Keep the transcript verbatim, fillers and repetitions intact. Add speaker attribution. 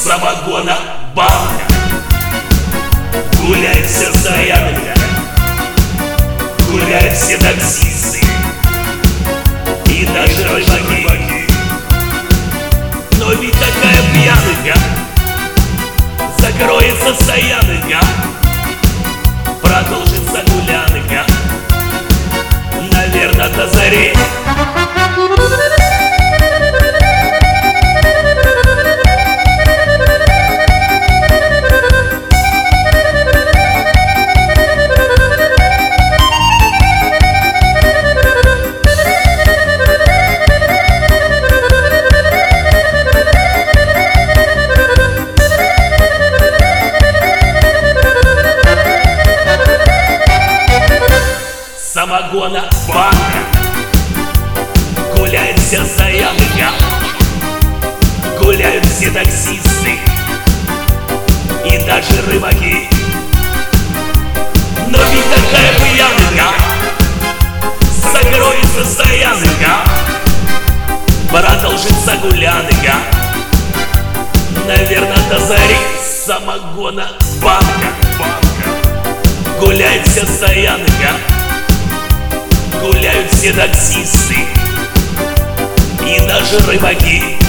Speaker 1: самогона банка. Гуляют все стоянка, гуляют все таксисты и даже рыбаки. Но ведь такая пьянка, закроется стоянка, продолжится гулянка, наверное, до зари. Самогона банка, гуляет вся стоянка, гуляют все таксисты и даже рыбаки. Но ведь такая пьянка, закроется стоянка, продолжится гулянка, наверное, до зари. Самогона банка, гуляет вся стоянка, гуляют все таксисты и даже рыбаки.